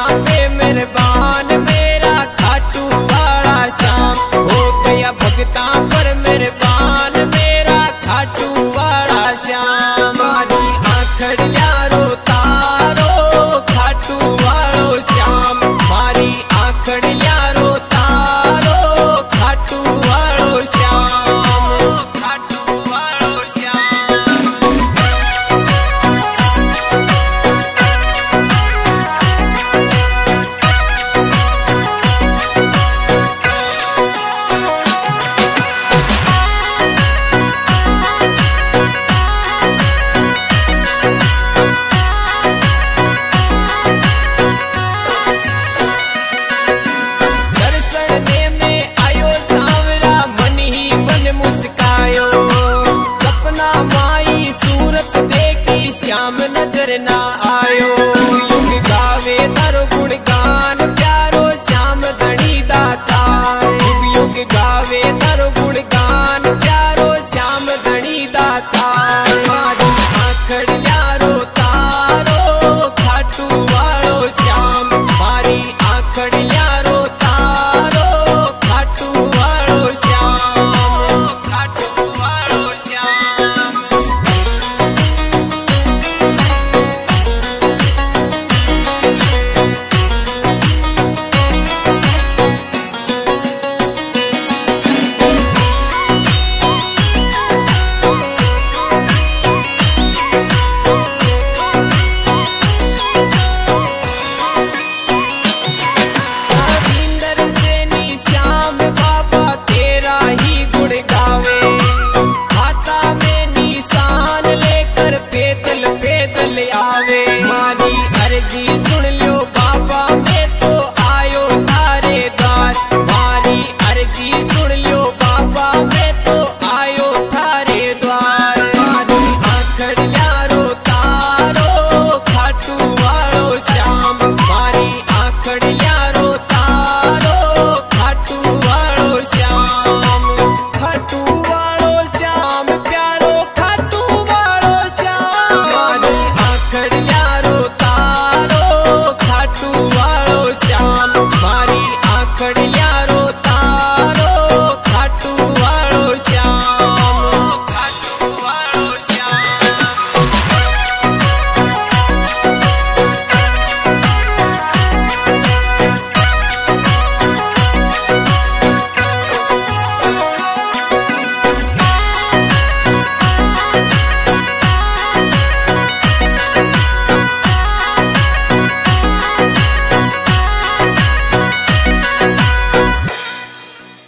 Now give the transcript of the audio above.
पे मेहरबान मेरा खाटू वाला श्याम, हो गया भगता पर मेहरबान मेरा खाटू वाला श्याम। मारी आखड़िया रो तारो खाटू वालो श्याम, मारी आखड़िया रो तारो खाटू वालो श्याम, खाटू वालो श्याम। सपना माई सूरत देखी श्याम नजर ना आयो, युग गावे दर गुणगान प्यारो श्याम धनी दातार, युग युग गावे दर गुणगान प्यारो श्याम धनी दातार। मारी आखड़िया रो तारो खाटू वालो श्याम, मारी आखड़िया रो तारो खाटू वालो श्याम, खाटू वालो श्याम। आवे मारी अर्जी सुन लो बाबा मैं तो आयो तारे द्वार, मारी अर्जी सुन लो बाबा मैं तो आयो तारे द्वार। मारी आखड़िया रो तारो खाटू वालो श्याम, मारी आखड़िया